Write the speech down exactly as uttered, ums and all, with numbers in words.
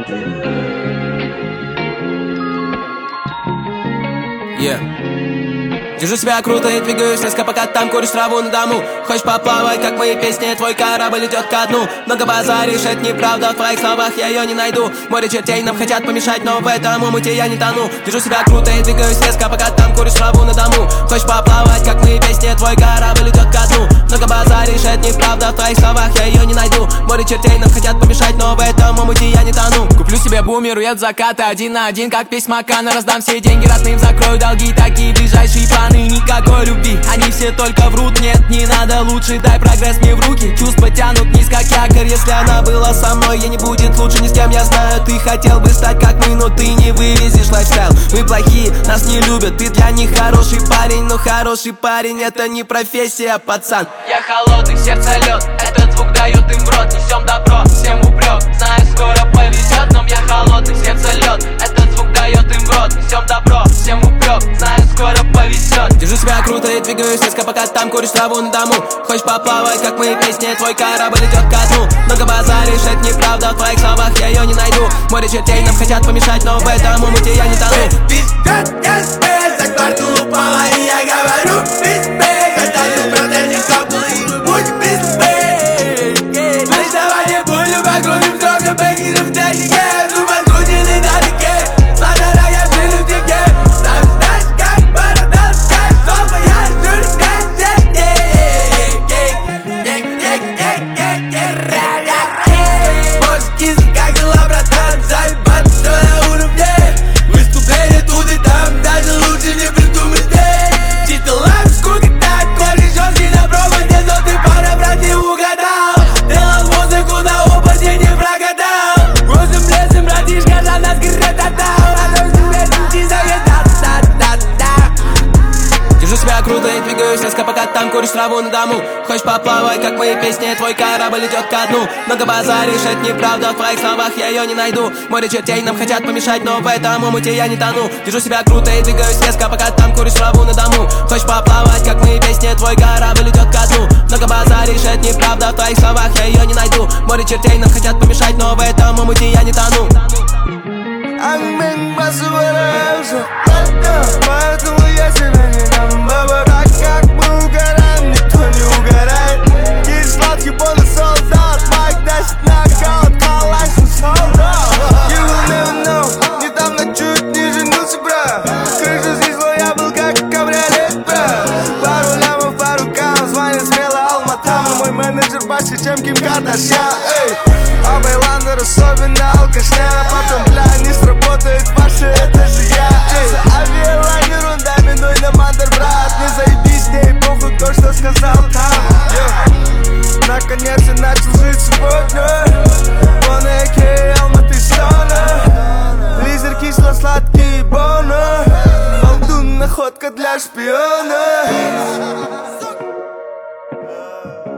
Yeah. Держу себя круто и двигаюсь резко, пока там куришь траву на дому. Хочешь поплавать, как мои песни, твой корабль идет ко дну. Много базаришь, это неправда, в твоих словах я ее не найду. Море чертей нам хотят помешать, но в этом омуте я не тону. Держу себя круто и двигаюсь резко, пока там куришь траву на дому. Хочешь поплавать, как мои песни, твой корабль идет ко дну. Много базаришь, это неправда, в твоих словах я ее не найду. Море чертей нам хотят помешать, но в этом омуте я не тону. Куплю себе бумер, уеду заката, один на один, как письма Кана. Раздам все деньги родным, закрою долги, такие ближайшие планы. Никакой любви, они все только врут. Нет, не надо, лучше дай прогресс мне в руки. Чувства тянут вниз, как якорь. Если она была со мной, ей не будет лучше ни с кем. Я знаю, ты хотел бы стать как мы, но ты не вывезешь лайфстайл. Мы плохие, нас не любят, ты для них хороший парень. Но хороший парень это не профессия, пацан. Я холодный, сердце лед, этот звук дает им в рот. Несем добро, всем упрек, знаю, скоро повезет. Но я холодный, сердце лед, этот звук дает им в рот. Несем добро, всем упрек, знаю, скоро повезет. Держу себя круто и двигаюсь резко, пока там куришь траву на дому. Хочешь поплавать, как мои песни, твой корабль идет ко дну. Много базаришь, это неправда, в твоих словах я ее не найду. Море чертей нам хотят помешать, но в этом омуте я не тону. Пиздец, я спец, за квартиру упала, и я говорю пиздец. Это не правда, не капнула, и мы будем пиздец. Значит, давай не будем погрузим строго, бэггеры в технике. Ну, возбуждены на реке, смотря я блин в теке. Там знаешь, как борода, как зоба, я жду Мужики, как дела, братан, заебать, все на уровне. Выступление тут и там, даже лучше не придумать здесь. Чисто лайф, сколько так, корежёшки на проводе, но ты пора, брат, не угадал. Делал музыку на опыте, не прогадал. Возим лесом, братишка, за нас грета-дал. А то себе не заедал, да-да-да. Держу себя круто и двигаюсь резко, пока там куришь траву на дому. Хочешь поплавать, как мои песни, твой корабль идет ко дну. Много базаришь, это неправда, в твоих словах я ее не найду. Море чертей нам хотят помешать, но в этом омуте я не тону. Держу себя круто и двигаюсь резко, пока там куришь траву на дому. Хочешь поплавать, как мои песни, твой корабль идет ко дну. Много базаришь, это неправда, в твоих словах я ее не найду. Море чертей нам хотят помешать, но в этом омуте я не тону. Поэтому я тебя не дам, баба. Так как мы угораем, никто не угорает. Есть сладкий бонус солдат, майк десять нокаут, калашин солдат. You will never know, недавно чуть не женился, брат. Крыша съездила, я был как кабриолет, брат. Пару лямов по рукам, звонит смело Алмата. Мой менеджер больше, чем Ким Кардашьян. А Байландер особенно алкашня. Потом, бля, не сработает ваши, это же я. Авиалайнер, он дай минуй на мандер, брат. Не заебись, не похуй то, что сказал там. yeah. Наконец я начал жить сегодня. Вон Эйкей, Алматы, Стона. Лизер, кисло-сладкие боны. Колдун, находка для шпиона.